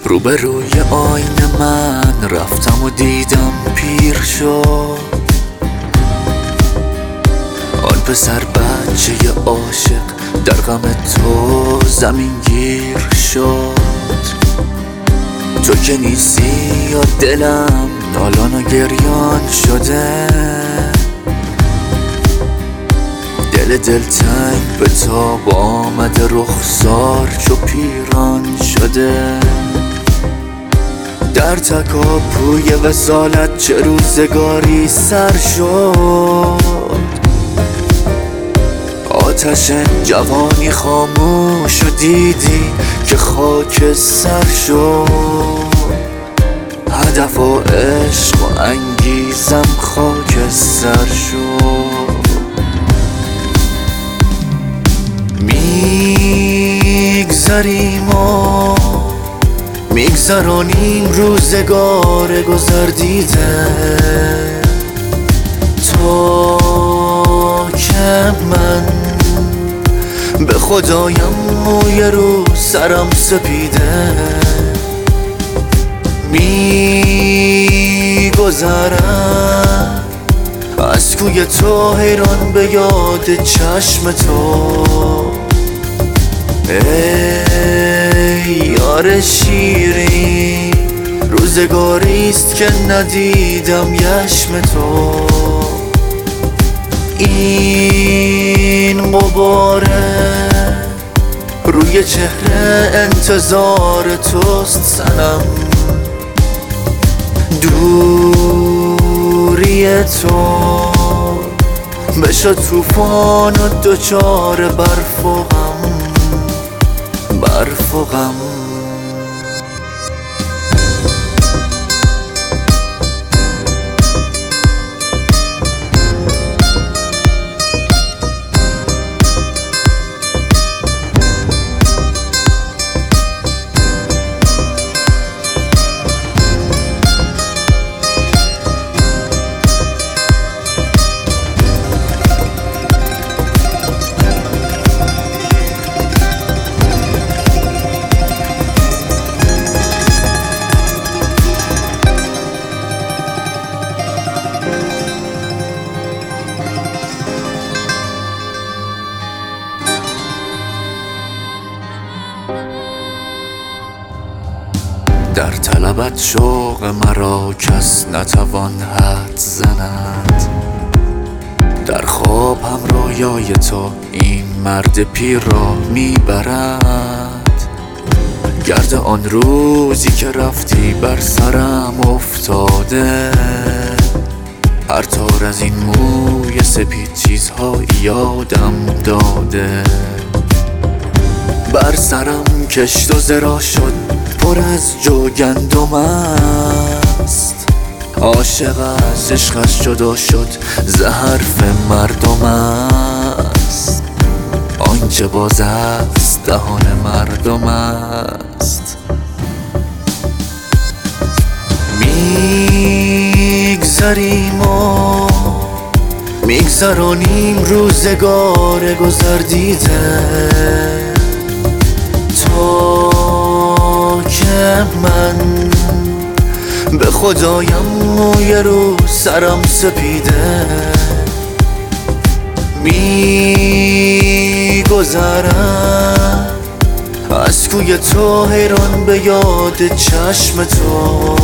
روبروی آینه من رفتم و دیدم پیر شد آن پسر بچه عاشق در غم تو زمین گیر شد. تو که نیستی و دلم نالان و گریان شده، دل دلتنگ به تاب آمده رخسار چو پیران شده. در تکاپوی وصالت چه روزگاری سر شد، آتش جوانی خاموش و دیدی که خاک سر شد. هدف و عشق و انگیزم خاک سر شد. میگذریم و میگذرانیم روزگار گذر دیده، تا که من به خدایم موی رو سرم سپیده. میگذرم از کوی تو حیران به یاد چشم تو، ای یار شیرین روزگاریست که ندیدم یشم تو. این غباره روی چهره انتظار توست صنم، دوری تو بشد طوفان و دچار برف و غم، برف و غم. در طلبت شوق مرا کس نتوان حد زند، در خواب هم رویای تو این مرد پیر را میبرد. گرد آن روزی که رفتی بر سرم افتاده، هر تار از این موی سپید چیزهایی یادم داده. بر سرم کشت و زرا شد پر از جو گندم است، عاشق از عشقش جدا شد ز حرف مردم است. آنچه باز است دهان مردم است. میگذریم و میگذرانیم روزگار گذر دیده، تا که من به خدایم موی رو سرم سپیده. میگذرم از کوی تو حیران به یاد چشم تو،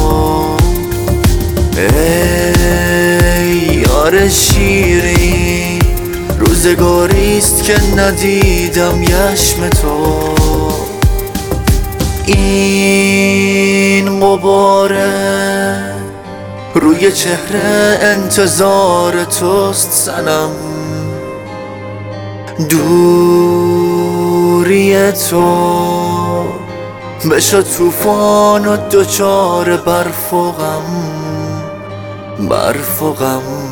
ای یار شیرین روزگاریست که ندیدم یشم تو. این غباره روی چهره انتظار توست صنم، دوری تو بشد طوفان و دچار برف و غم، برف و غم.